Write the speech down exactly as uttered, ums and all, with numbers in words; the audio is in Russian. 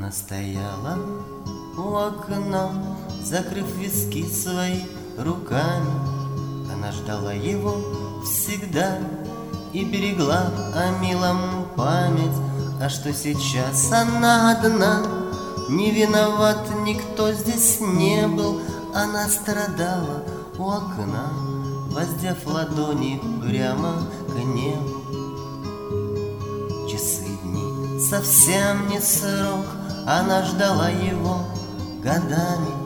Она стояла у окна, закрыв виски свои руками. Она ждала его всегда и берегла о милом память. А что сейчас она одна, не виноват никто здесь не был. Она страдала у окна, воздев ладони прямо к небу. Часы, дни, совсем не срок, она ждала его годами.